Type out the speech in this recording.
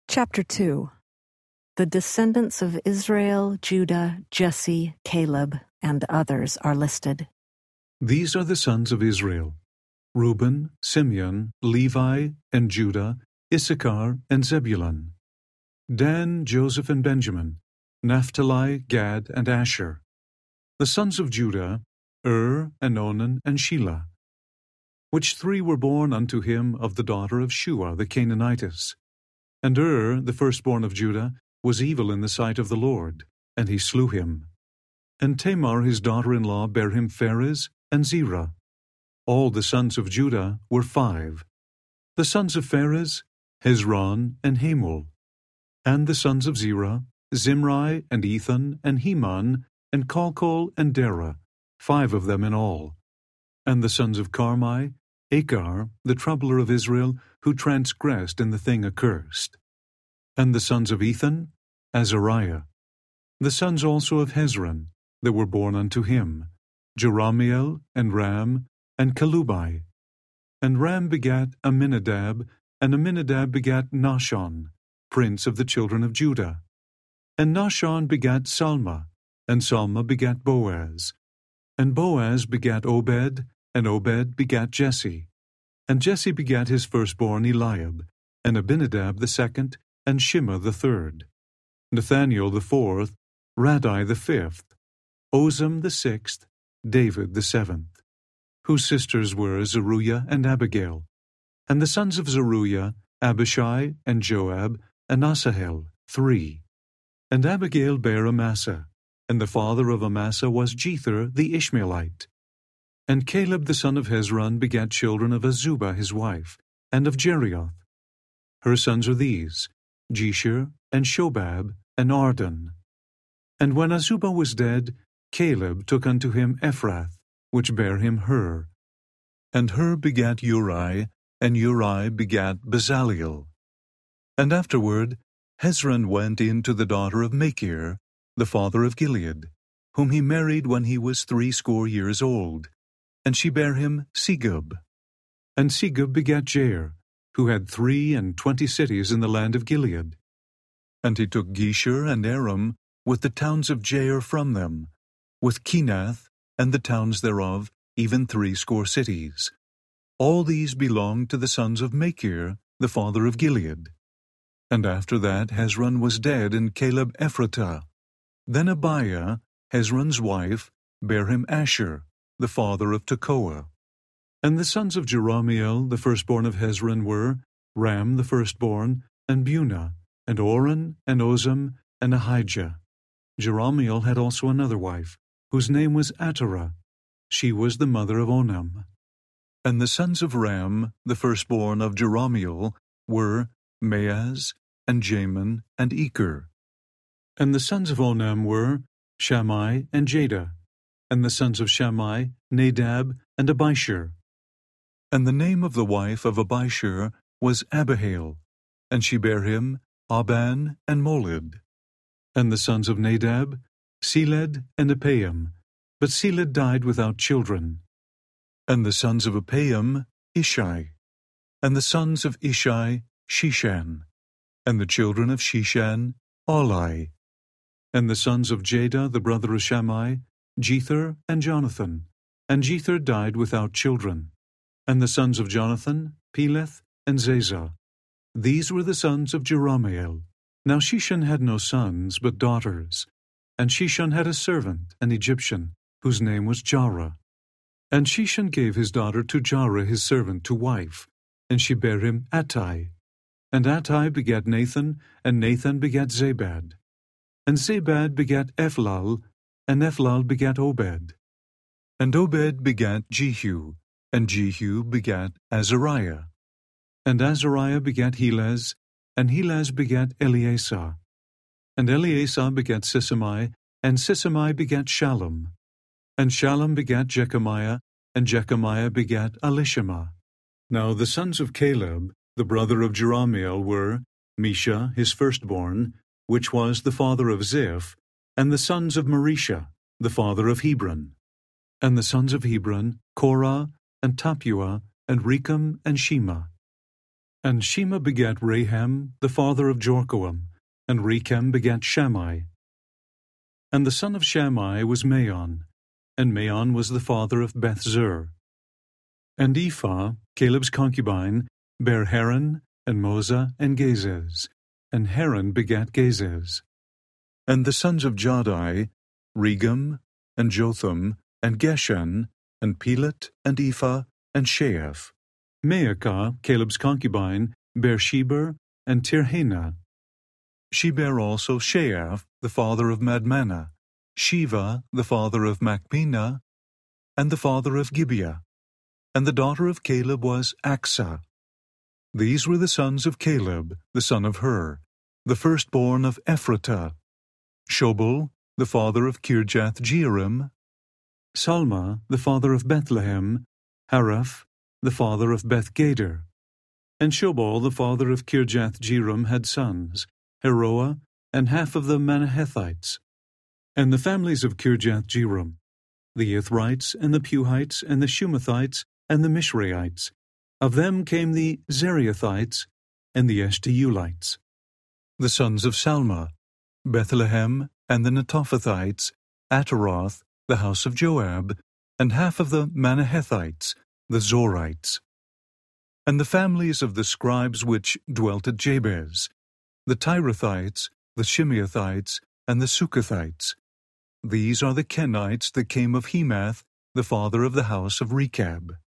Chapter 2. The descendants of Israel, Judah, Jesse, Caleb, and others are listed. These are the sons of Israel: Reuben, Simeon, Levi, and Judah, Issachar, and Zebulun. Dan, Joseph, and Benjamin, Naphtali, Gad, and Asher. The sons of Judah, and Onan, and Shelah, which three were born unto him of the daughter of Shua the Canaanitess. And the firstborn of Judah, was evil in the sight of the Lord, and he slew him. And Tamar his daughter-in-law bare him Pharez and Zerah. All the sons of Judah were 5. The sons of Pharez, Hezron and Hamul. And the sons of Zerah, Zimri and Ethan and Heman and Chalcol and Dara, 5 of them in all. And the sons of Carmi, Achar, the troubler of Israel, who transgressed in the thing accursed. And the sons of Ethan, Azariah. The sons also of Hezron, that were born unto him, Jerahmeel, and Ram, and Kelubai. And Ram begat Amminadab, and Amminadab begat Nahshon, prince of the children of Judah. And Nahshon begat Salma, and Salma begat Boaz. And Boaz begat Obed, and Obed begat Jesse. And Jesse begat his firstborn Eliab, and Abinadab the second, and Shimah the third, Nathaniel the fourth, Radai the fifth, Ozem the sixth, David the seventh, whose sisters were Zeruiah and Abigail. And the sons of Zeruiah, Abishai, and Joab, and Asahel, 3. And Abigail bare Amasa, and the father of Amasa was Jether the Ishmaelite. And Caleb the son of Hezron begat children of Azubah his wife, and of Jerioth. Her sons are these, Jeshur, and Shobab, and Ardan. And when Azubah was dead, Caleb took unto him Ephrath, which bare him Hur. And Hur begat Uri, and Uri begat Bezaleel. And afterward Hezron went in to the daughter of Machir, the father of Gilead, whom he married when he was 80 years old, and she bare him Segub. And Segub begat Jair, who had 23 cities in the land of Gilead. And he took Geshur and Aram, with the towns of Jair from them, with Kenath, and the towns thereof, even 80 cities. All these belonged to the sons of Machir, the father of Gilead. And after that Hezron was dead, and Caleb Ephratah. Then Abiah, Hezron's wife, bare him Asher, the father of Tekoa. And the sons of Jerahmeel, the firstborn of Hezron, were Ram the firstborn, and Bunah, and Oren, and Ozem, and Ahijah. Jerahmeel had also another wife, whose name was Atara. She was the mother of Onam. And the sons of Ram, the firstborn of Jerahmeel, were Maaz, and Jamin, and Eker. And the sons of Onam were Shammai and Jada. And the sons of Shammai, Nadab, and Abishur. And the name of the wife of Abishur was Abihail, and she bare him Aban and Molid. And the sons of Nadab, Seled and Apaim, but Seled died without children. And the sons of Apaim, Ishai. And the sons of Ishai, Shishan. And the children of Shishan, Olai. And the sons of Jada, the brother of Shammai, Jether and Jonathan. And Jether died without children. And the sons of Jonathan, Peleth and Zazah. These were the sons of Jerahmeel. Now Shishan had no sons, but daughters. And Shishan had a servant, an Egyptian, whose name was Jarah. And Shishan gave his daughter to Jarah his servant to wife, and she bare him Attai. And Attai begat Nathan, and Nathan begat Zabad. And Zabad begat Ephlal, and Ephlal begat Obed. And Obed begat Jehu, and Jehu begat Azariah. And Azariah begat Helez, and Helez begat Eleasah. And Eleasah begat Sisamai, and Sisamai begat Shallum. And Shallum begat Jechamiah, and Jechamiah begat Elishama. Now the sons of Caleb, the brother of Jerahmeel, were Misha his firstborn, which was the father of Ziph, and the sons of Marisha, the father of Hebron. And the sons of Hebron, Korah, and Tapua, and Rechem, and Shema. And Shema begat Raham, the father of Jorkoam, and Rechem begat Shammai. And the son of Shammai was Maon, and Maon was the father of Bethzur. And Ephah, Caleb's concubine, bare Haran, and Moza, and Gazez, and Haran begat Gazez. And the sons of Jahdai, Regem, and Jotham, and Geshan, and Pelet, and Ephah, and Sheaph. Maacah, Caleb's concubine, bare Sheber, and Tirhana. She bare also Sheaph, the father of Madmannah, Shiva, the father of Machbenah, and the father of Gibeah. And the daughter of Caleb was Achsah. These were the sons of Caleb, the son of Hur, the firstborn of Ephratah. Shobal, the father of Kirjath-jearim, Salma, the father of Bethlehem, Haraph, the father of Beth-gader. And Shobal, the father of Kirjath-jearim, had sons, Heroah, and half of the Manahethites. And the families of Kirjath-jearim, the Ithrites, and the Puhites, and the Shumathites, and the Mishraites. Of them came the Zerahites, and the Eshteulites. The sons of Salma, Bethlehem, and the Netophathites, Ataroth, the house of Joab, and half of the Manahethites, the Zorites. And the families of the scribes which dwelt at Jabez, the Tirathites, the Shimeathites, and the Sukathites. These are the Kenites that came of Hemath, the father of the house of Rechab.